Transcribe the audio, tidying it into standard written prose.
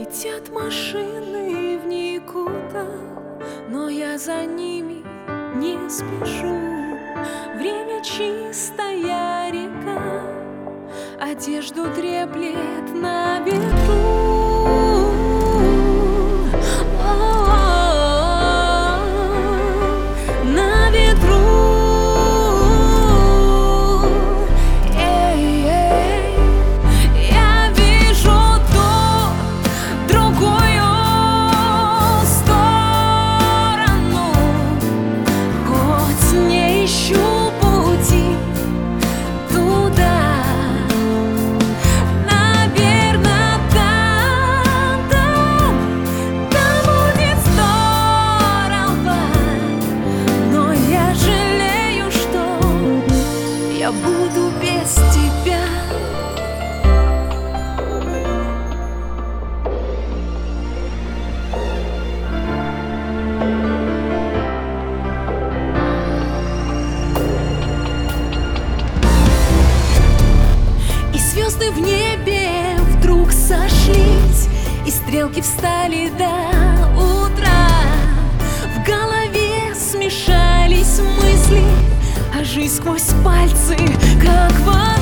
Летят машины в никуда, но я за ними не спешу. Время чистая река, одежду треплет на ветру. На ветру. Я вижу ту, другую сторону, хоть не ищу пути туда. Наверно, там будет здорово, но я жалею, что я буду без тебя. Звезды в небе вдруг сошлись, и стрелки встали до утра. В голове смешались мысли, а жизнь сквозь пальцы, как вода.